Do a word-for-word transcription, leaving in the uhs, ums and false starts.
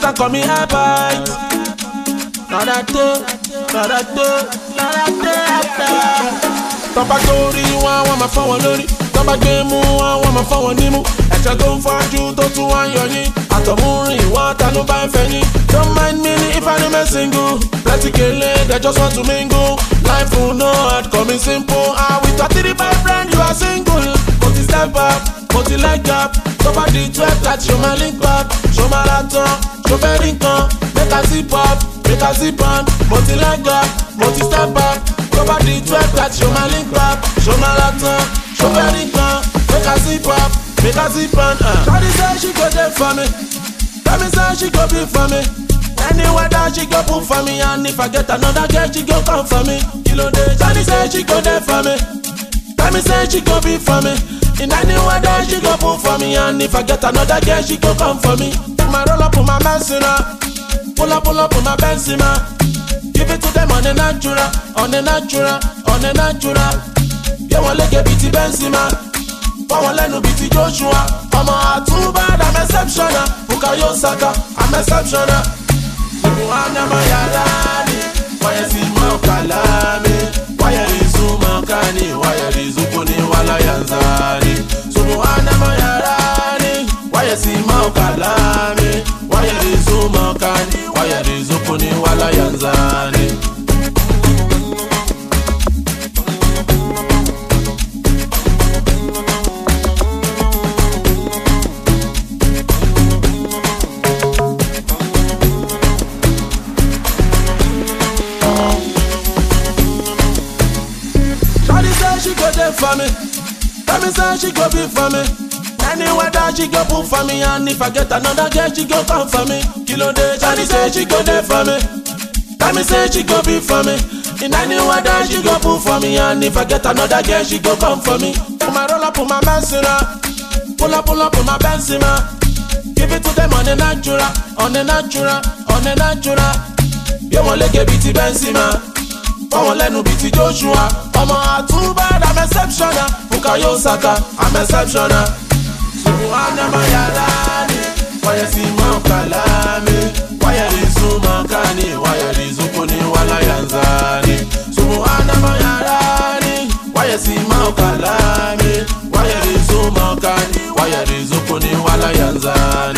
can call me Abite. Not that day, not that day, not that day. Tọ́ba torí wọn, wọ́n máa fọ́ wọn lórí. Tọ́ba gbé mú wọn, wọ́n máa fọ́ wọn nímú. Ẹ̀jẹ̀ tó ń fọ́jú tó tún wá ń yọ yín. Àtọ̀múrìn wọn ta ló bá ń fẹ́ yín. Don't mind me if I remain single. Plenty kele, they just want to mingle. Life will no hard, coming simple. Ah, with your three my friend, you are single. Put it step up, put it leg up. Tọ́ba di twelve, that show my link up. Show my laton, show my link up. Make a zip up, make a zip on. Put it leg up, put it step up. Tọ́ba di twelve, that show my link up. Show my laton, show my link up. Make a zip up, make a zip on. Shawty say she go there for me. Tell me say she go be for me. Anywhere that she go put for me. And if I get another girl, she go come for me. Kilo day, Shawty say she go there for me. Tell me say she go be for me. In anywhere that she go put for me. And if I get another girl, she go come for me. Put my roll up, put my messina. Pull up, pull up, put my Benzema. Give it to them on the natural, on the natural, on the natural. You want like a bitty Benzema. Power lenu biti Joshua. I'm a too bad, I'm exceptional. Bukayo Saka, I'm exceptional. Subuhana mayarani, waya si maukalami. Waya rizu mankani, waya rizu kuni wala yanzani. Subuhana mayarani, waya si maukalami. Waya rizu mankani, waya rizu kuni wala yanzani. She go there for me. Tell me say she go be for me. Anywhere that she go put for me. And if I get another girl, she go come for me. Kilo day, Shawty say she go there for me. Tell me say she go be for me. In anywhere that she go put for me. And if I get another girl, she go come for me. Put my roll up, put my messina. Pull up, pull up, put my Benzema. Give it to them on the natural, on the natural, on the natural. You want like a bitty Benzema. Power lenu biti Joshua. I'm a too bad, I'm exceptional. Bukayo Saka, I'm exceptional. Subuhana mayarani, waya si maukalami. Waya rizu mankani, waya rizu kuni wala yanzani. Subuhana mayarani, waya si maukalami. Waya rizu mankani, waya rizu kuni wala yanzani.